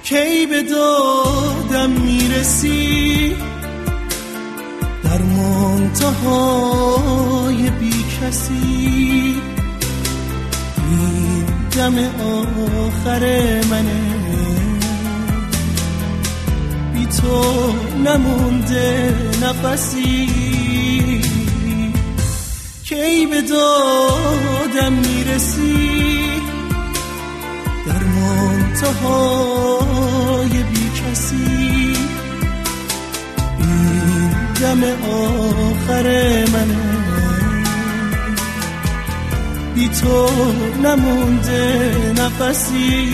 کی به دادم میرسی در منتهای بی کسی، این دم آخر منه، بی تو نمونده نفسی. کی به دادم میرسی در منتهای بی کسی، این دم آخر منه، بی تو نمونده نفسی.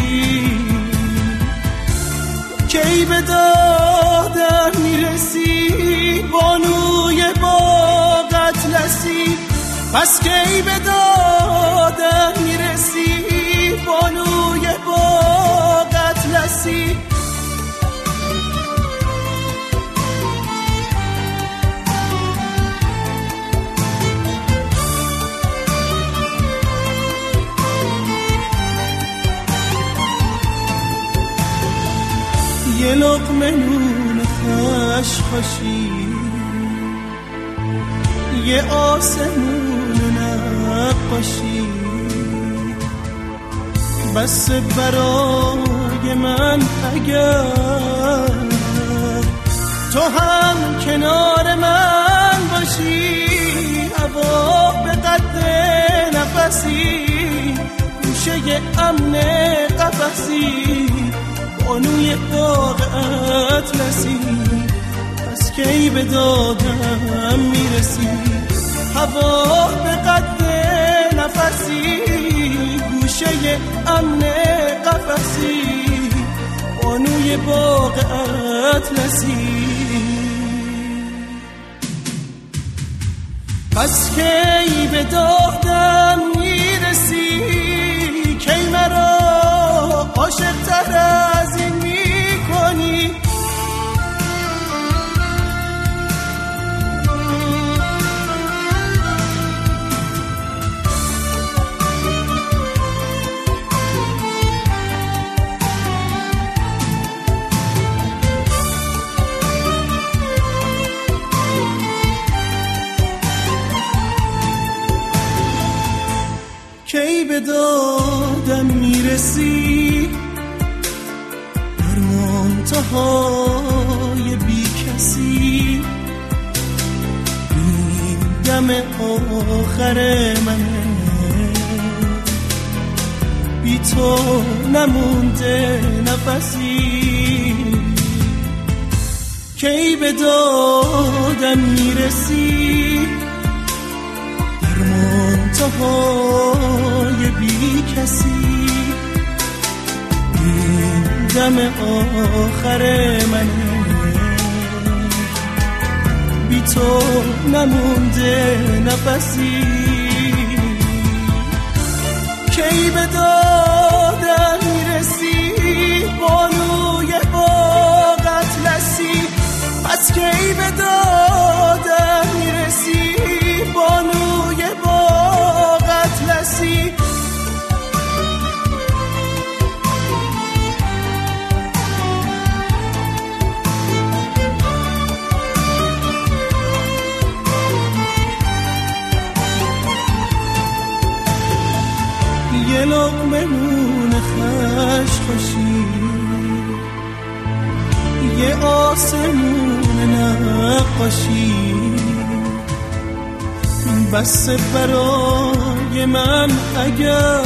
کی به دادم میرسی بانوی باغ اطلسی، پس کی به دادم میرسی بانوی باغ اطلسی. یه لقمه نون خشخاشی، یه آسمون نقاشی، بس برای من اگر تو هم کنار من باشی. هوا به قد نفسی، گوشه امن قفسی، بانوی باغ اطلسی، پس کی به دادم میرسی. هوا به قد نفسی، گوشه امن قفسی، بانوی باغ اطلسی، پس کی به دادم میرسی. کی مرا عاشق تر از این میکنی، کی به دادم میرسی در منتهای بی کسی، این دم آخر منه، بی تو نمونده نفسی. کی به دادم میرسی در منتهای بی کسی، این دم آخر منه، بی تو نمونده نفسی. کی به دادم میرسی بانوی باغ اطلسی، پس کی به دادم میرسی بانوی باغ اطلسی. یه لقمه نون خشخاشی، یه آسمون نقاشی، بس برای من اگر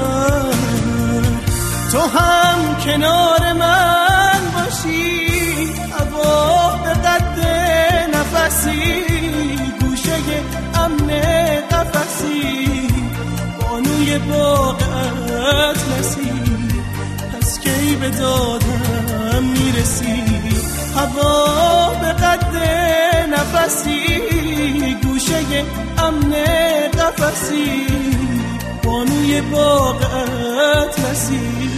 تو هم کنار من باشی. هوا به قد نفسی، گوشه امن قفسی، بانوی باغ اطلسی، پس کی به دادم میرسی. هوا به قد نفسی، گوشه امن قفسی، بانوی باغ اطلسی،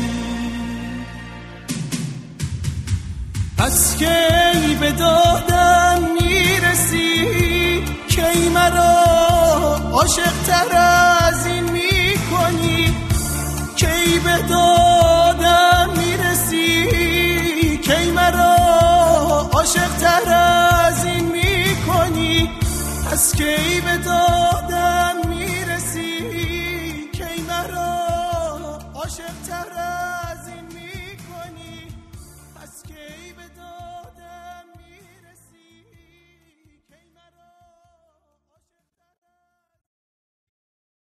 پس کی به دادم میرسی. کی مرا عاشق تر از این